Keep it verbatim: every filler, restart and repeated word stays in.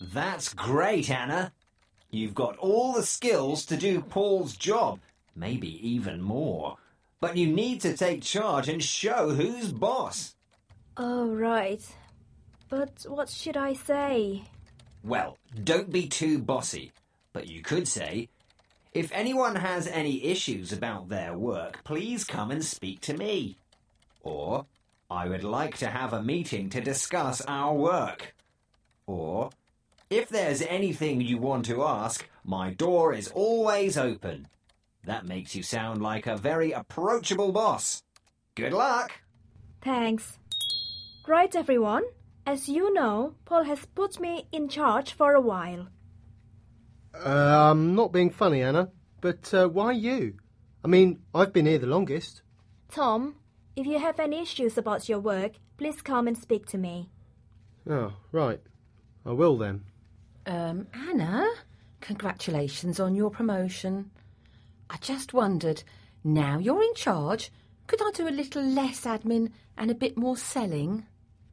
That's great, Anna. You've got all the skills to do Paul's job, maybe even more. But you need to take charge and show who's boss. Oh, right. But what should I say? Well, don't be too bossy. But you could say, if anyone has any issues about their work, please come and speak to me. Or, I would like to have a meeting to discuss our work. Or, if there's anything you want to ask, my door is always open. That makes you sound like a very approachable boss. Good luck! Thanks. Right, everyone. As you know, Paul has put me in charge for a while. Uh, I'm not being funny, Anna, but uh, why you? I mean, I've been here the longest. Tom, if you have any issues about your work, please come and speak to me. Oh, right. I will then. Um, Anna, congratulations on your promotion. I just wondered, now you're in charge, could I do a little less admin and a bit more selling?